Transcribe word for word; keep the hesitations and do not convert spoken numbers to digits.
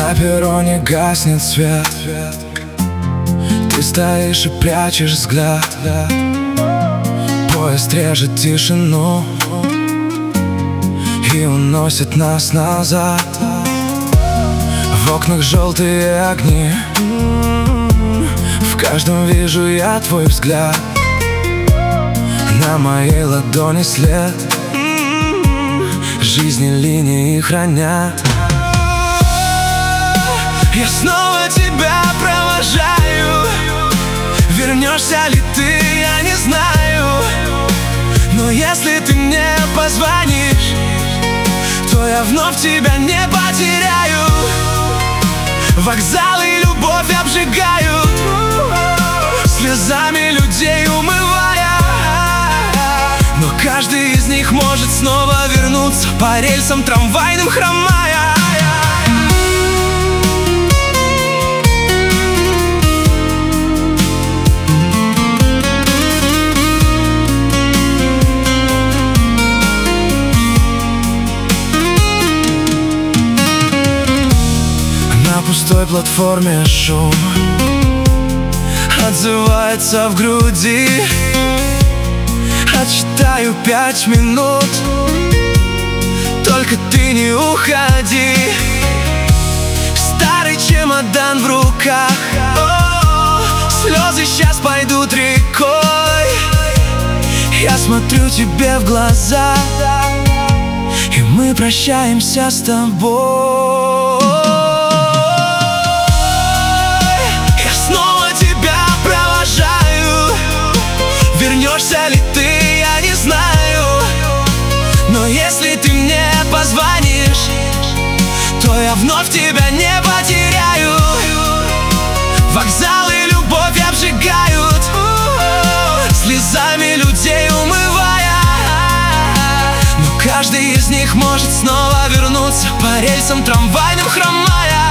На перроне гаснет свет, ты стоишь и прячешь взгляд. Поезд режет тишину и уносит нас назад. В окнах желтые огни, в каждом вижу я твой взгляд. На моей ладони след жизни линии хранят. Я снова тебя провожаю. Вернешься ли ты, я не знаю. Но если ты мне позвонишь, то я вновь тебя не потеряю. Вокзалы любовь обжигают, слезами людей умывая. Но каждый из них может снова вернуться по рельсам трамвайным хромая. На пустой платформе шум отзывается в груди. Отсчитаю пять минут, только ты не уходи. Старый чемодан в руках, о, слезы сейчас пойдут рекой. Я смотрю тебе в глаза, и мы прощаемся с тобой. Вернешься ли ты, я не знаю. Но если ты мне позвонишь, то я вновь тебя не потеряю. Вокзалы любовь обжигают, слезами людей умывая. Но каждый из них может снова вернуться по рельсам трамвайным хромая.